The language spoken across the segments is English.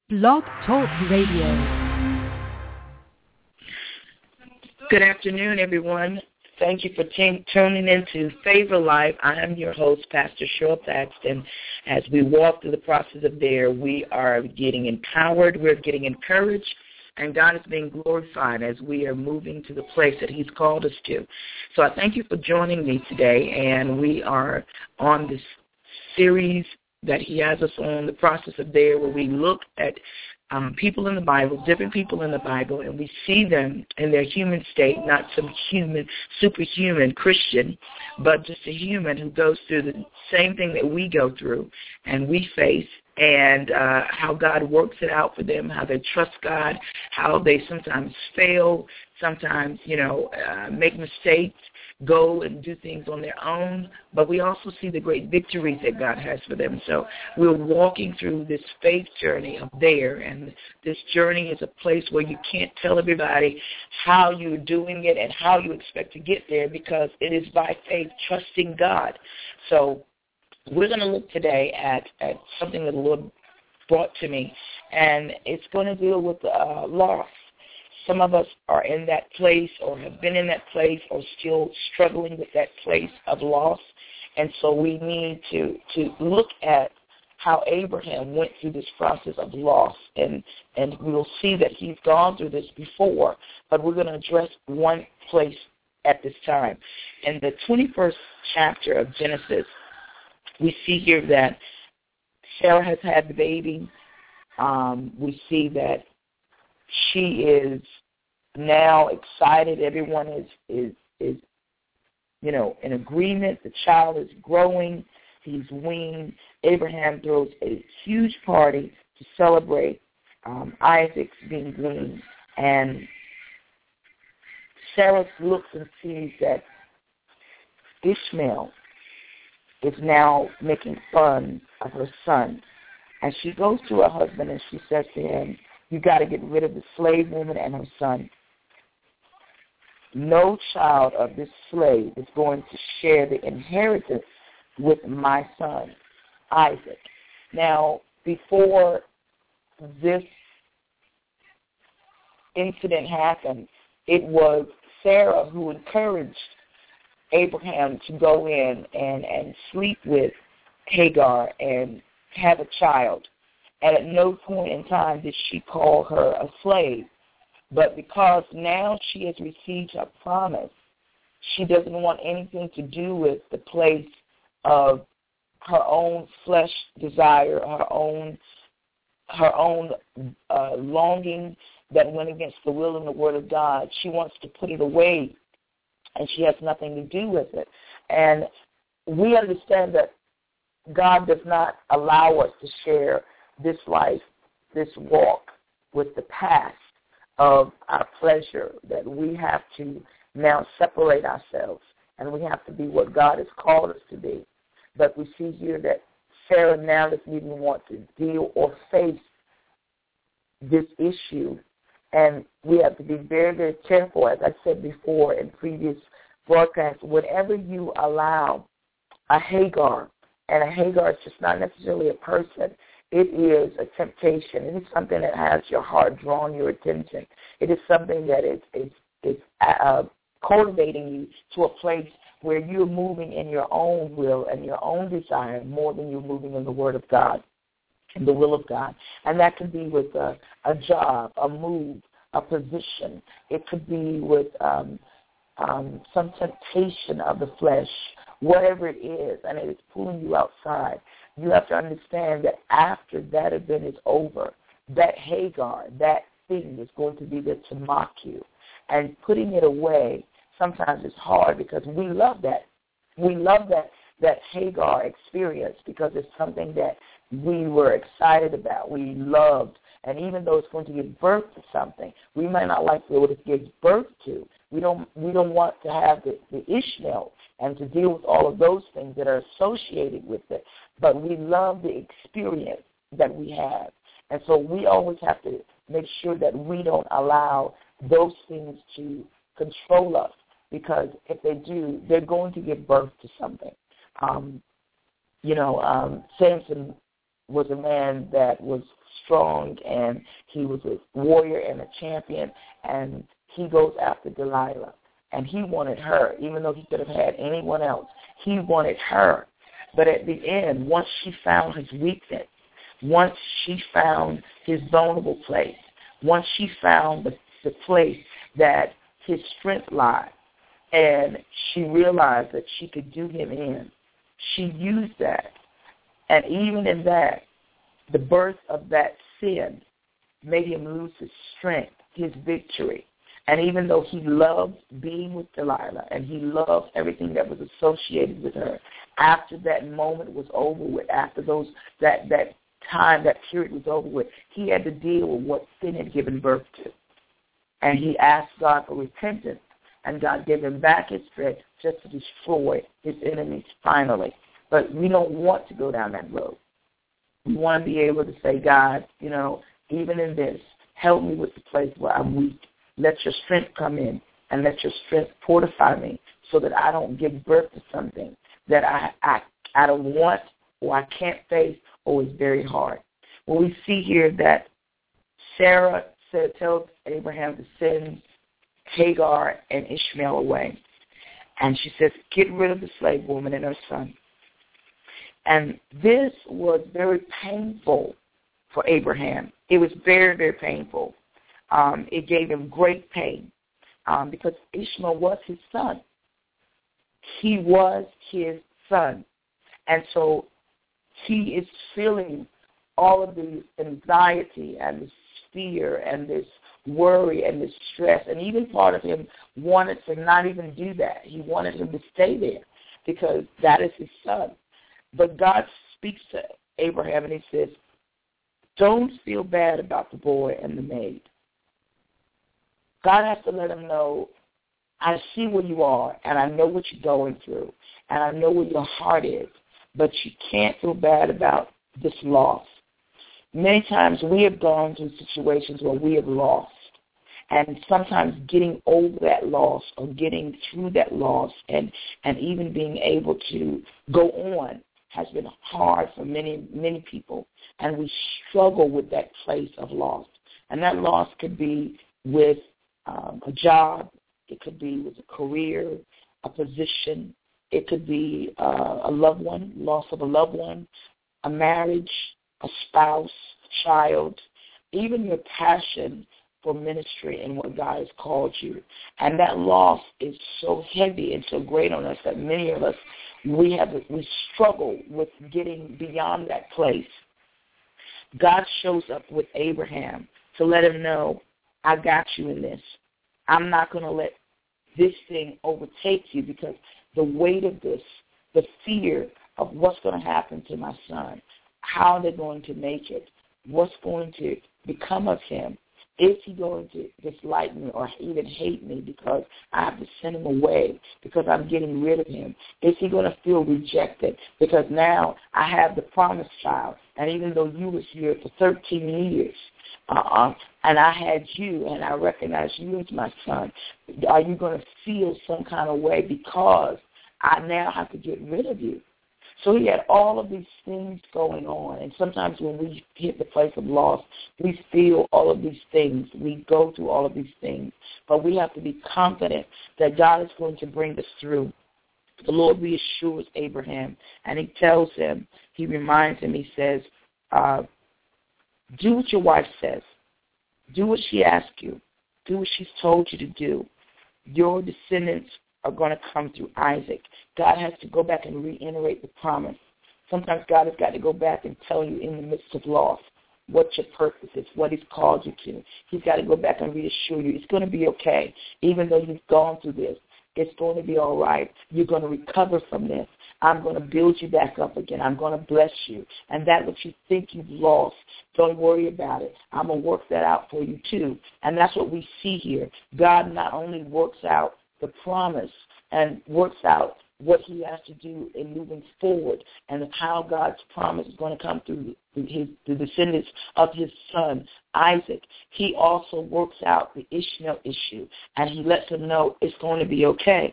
Blog Talk Radio. Good afternoon, everyone. Thank you for tuning in to Favor Life. I am your host, Pastor Cheryl Paxton. As we walk through the process of there, we are getting empowered, we're getting encouraged, and God is being glorified as we are moving to the place that He's called us to. So I thank you for joining me today, and we are on this series that He has us on, the process of there, where we look at people in the Bible, different people in the Bible, and we see them in their human state, not some superhuman Christian, but just a human who goes through the same thing that we go through and we face, and how God works it out for them, how they trust God, how they sometimes fail, sometimes, make mistakes, go and do things on their own, but we also see the great victories that God has for them. So we're walking through this faith journey of there, and this journey is a place where you can't tell everybody how you're doing it and how you expect to get there, because it is by faith, trusting God. So we're going to look today at something that the Lord brought to me, and it's going to deal with loss. Some of us are in that place or have been in that place or still struggling with that place of loss. And so we need to look at how Abraham went through this process of loss. And we'll see that he's gone through this before, but we're going to address one place at this time. In the 21st chapter of Genesis, we see here that Sarah has had the baby. We see that she is now excited. Everyone is in agreement. The child is growing. He's weaned. Abraham throws a huge party to celebrate Isaac's being weaned. And Sarah looks and sees that Ishmael is now making fun of her son. And she goes to her husband and she says to him, "You got to get rid of the slave woman and her son. No child of this slave is going to share the inheritance with my son, Isaac." Now, before this incident happened, it was Sarah who encouraged Abraham to go in and sleep with Hagar and have a child. And at no point in time did she call her a slave. But because now she has received her promise, she doesn't want anything to do with the place of her own flesh desire, her own longing that went against the will and the word of God. She wants to put it away, and she has nothing to do with it. And we understand that God does not allow us to share this life, this walk with the past of our pleasure, that we have to now separate ourselves, and we have to be what God has called us to be. But we see here that Sarah now doesn't even want to deal or face this issue, and we have to be very, very careful. As I said before in previous broadcasts, whenever you allow a Hagar, and a Hagar is just not necessarily a person, it is a temptation. It is something that has your heart drawn your attention. It is something that is cultivating you to a place where you're moving in your own will and your own desire more than you're moving in the Word of God and the will of God. And that could be with a job, a move, a position. It could be with some temptation of the flesh, whatever it is, and it is pulling you outside. You have to understand that after that event is over, that Hagar, that thing is going to be there to mock you. And putting it away sometimes is hard because we love that. We love that Hagar experience because it's something that we were excited about, we loved. And even though it's going to give birth to something, we might not like what it gives birth to. We don't want to have the Ishmael and to deal with all of those things that are associated with it. But we love the experience that we have. And so we always have to make sure that we don't allow those things to control us, because if they do, they're going to give birth to something. Samson was a man that was strong, and he was a warrior and a champion, and he goes after Delilah. And he wanted her, even though he could have had anyone else. He wanted her. But at the end, once she found his weakness, once she found his vulnerable place, once she found the place that his strength lied, and she realized that she could do him in, she used that. And even in that, the birth of that sin made him lose his strength, his victory. And even though he loved being with Delilah and he loved everything that was associated with her, after that moment was over with, after that time, that period was over with, he had to deal with what sin had given birth to. And he asked God for repentance, and God gave him back his strength just to destroy his enemies finally. But we don't want to go down that road. We want to be able to say, God, even in this, help me with the place where I'm weak. Let your strength come in, and let your strength fortify me so that I don't give birth to something that I don't want, or I can't face, or is very hard. Well, we see here that Sarah tells Abraham to send Hagar and Ishmael away. And she says, get rid of the slave woman and her son. And this was very painful for Abraham. It was very, very painful. It gave him great pain because Ishmael was his son. He was his son. And so he is feeling all of the anxiety and this fear and this worry and this stress. And even part of him wanted to not even do that. He wanted him to stay there because that is his son. But God speaks to Abraham and he says, don't feel bad about the boy and the maid. God has to let him know, I see where you are, and I know what you're going through, and I know where your heart is, but you can't feel bad about this loss. Many times we have gone through situations where we have lost, and sometimes getting over that loss or getting through that loss and even being able to go on has been hard for many, many people, and we struggle with that place of loss. And that loss could be with a job, it could be with a career, a position, it could be a loved one, loss of a loved one, a marriage, a spouse, a child, even your passion for ministry and what God has called you. And that loss is so heavy and so great on us that many of us, we struggle with getting beyond that place. God shows up with Abraham to let him know, I got you in this. I'm not going to let this thing overtake you because the weight of this, the fear of what's going to happen to my son, how they're going to make it, what's going to become of him. Is he going to dislike me or even hate me because I have to send him away because I'm getting rid of him? Is he going to feel rejected because now I have the promised child, and even though you was here for 13 years, and I had you, and I recognize you as my son, are you going to feel some kind of way because I now have to get rid of you? So he had all of these things going on, and sometimes when we hit the place of loss, we feel all of these things. We go through all of these things, but we have to be confident that God is going to bring us through. The Lord reassures Abraham, and he tells him, he reminds him, he says, do what your wife says. Do what she asks you. Do what she's told you to do. Your descendants are going to come through Isaac. God has to go back and reiterate the promise. Sometimes God has got to go back and tell you in the midst of loss what your purpose is, what he's called you to. He's got to go back and reassure you it's going to be okay. Even though you've gone through this, it's going to be all right. You're going to recover from this. I'm going to build you back up again. I'm going to bless you. And that what you think you've lost, don't worry about it. I'm going to work that out for you too. And that's what we see here. God not only works out the promise and works out what he has to do in moving forward and how God's promise is going to come through the descendants of his son, Isaac. He also works out the Ishmael issue, and he lets them know it's going to be okay.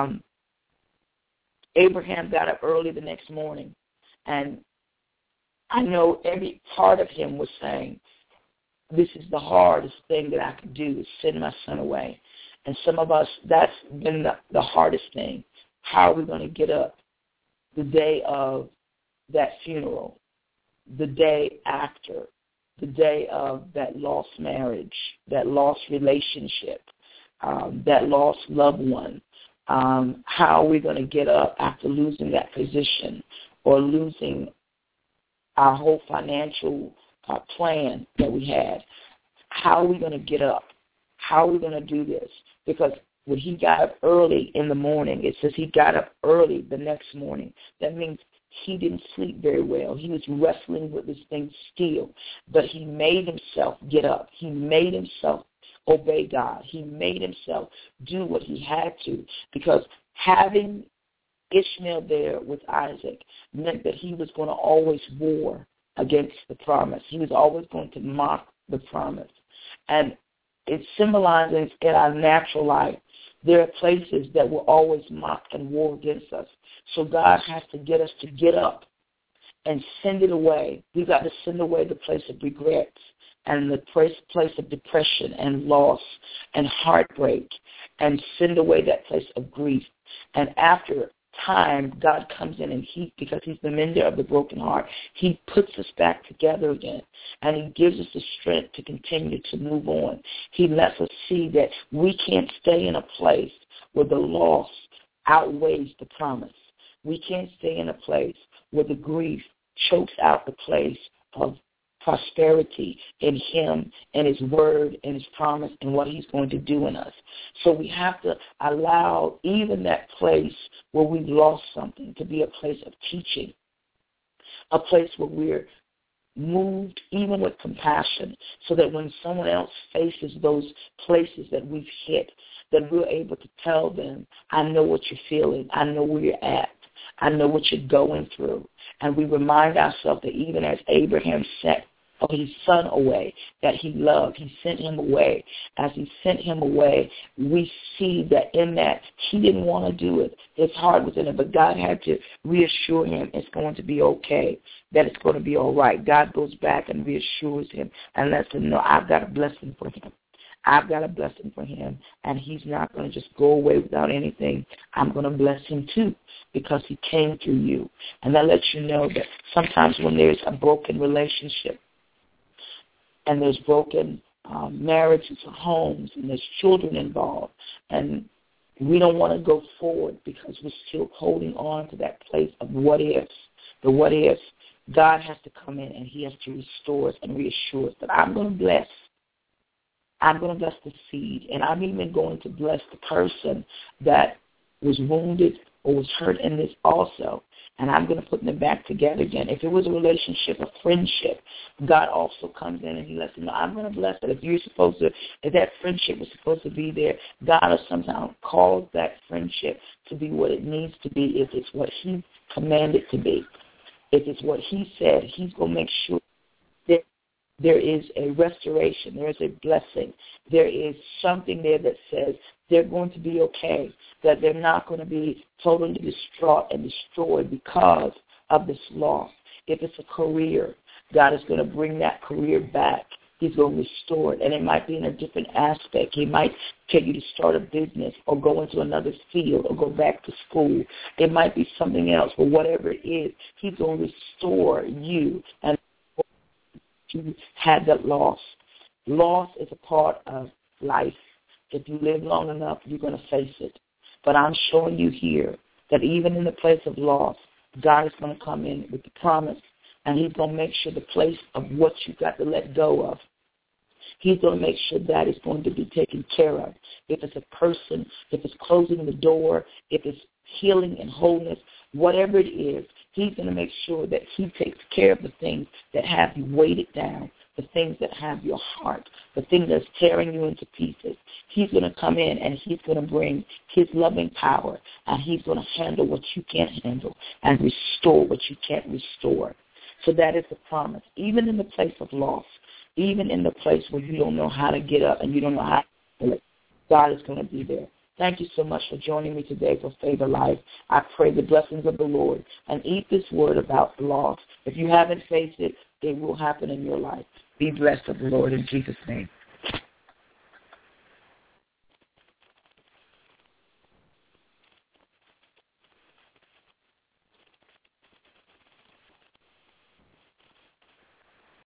Abraham got up early the next morning, and I know every part of him was saying, this is the hardest thing that I could do, is send my son away. And some of us, that's been the hardest thing. How are we going to get up the day of that funeral, the day after, the day of that lost marriage, that lost relationship, that lost loved one? How are we going to get up after losing that position or losing our whole financial plan that we had? How are we going to get up? How are we going to do this? Because when he got up early in the morning, it says he got up early the next morning. That means he didn't sleep very well. He was wrestling with this thing still, but he made himself get up. He made himself obey God. He made himself do what he had to, because having Ishmael there with Isaac meant that he was going to always war against the promise. He was always going to mock the promise. And it symbolizes in our natural life, there are places that will always mock and war against us. So God has to get us to get up and send it away. We've got to send away the place of regrets and the place of depression and loss and heartbreak, and send away that place of grief. And after time, God comes in and because he's the mender of the broken heart, he puts us back together again, and he gives us the strength to continue to move on. He lets us see that we can't stay in a place where the loss outweighs the promise. We can't stay in a place where the grief chokes out the place of prosperity in him and his word and his promise and what he's going to do in us. So we have to allow even that place where we've lost something to be a place of teaching, a place where we're moved even with compassion, so that when someone else faces those places that we've hit, that we're able to tell them, I know what you're feeling, I know where you're at, I know what you're going through. And we remind ourselves that even as Abraham sent his son away that he loved, he sent him away. As he sent him away, we see that in that he didn't want to do it. His heart was in it, but God had to reassure him it's going to be okay, that it's going to be all right. God goes back and reassures him and lets him know, I've got a blessing for him. I've got a blessing for him, and he's not going to just go away without anything. I'm going to bless him too, because he came through you. And that lets you know that sometimes when there's a broken relationship, and there's broken marriages or homes, and there's children involved, and we don't want to go forward because we're still holding on to that place of what ifs, the what ifs. God has to come in, and he has to restore us and reassure us that I'm going to bless. I'm going to bless the seed, and I'm even going to bless the person that was wounded or was hurt in this also, and I'm going to put them back together again. If it was a relationship, a friendship, God also comes in and he lets them know, I'm going to bless it. If that friendship was supposed to be there, God will somehow cause that friendship to be what it needs to be if it's what he commanded to be. If it's what he said, he's going to make sure that there is a restoration, there is a blessing, there is something there that says they're going to be okay, that they're not going to be totally distraught and destroyed because of this loss. If it's a career, God is going to bring that career back. He's going to restore it, and it might be in a different aspect. He might tell you to start a business or go into another field or go back to school. It might be something else, but whatever it is, he's going to restore you and you had that loss. Loss is a part of life. If you live long enough, you're going to face it. But I'm showing you here that even in the place of loss, God is going to come in with the promise, and he's going to make sure the place of what you've got to let go of, he's going to make sure that is going to be taken care of. If it's a person, if it's closing the door, if it's healing and wholeness, whatever it is, he's going to make sure that he takes care of the things that have you weighted down, the things that have your heart, the thing that's tearing you into pieces. He's going to come in and he's going to bring his loving power, and he's going to handle what you can't handle and restore what you can't restore. So that is the promise. Even in the place of loss, even in the place where you don't know how to get up and you don't know how to do it, God is going to be there. Thank you so much for joining me today for Favor Life. I pray the blessings of the Lord and eat this word about the loss. If you haven't faced it, it will happen in your life. Be blessed of the Lord in Jesus' name.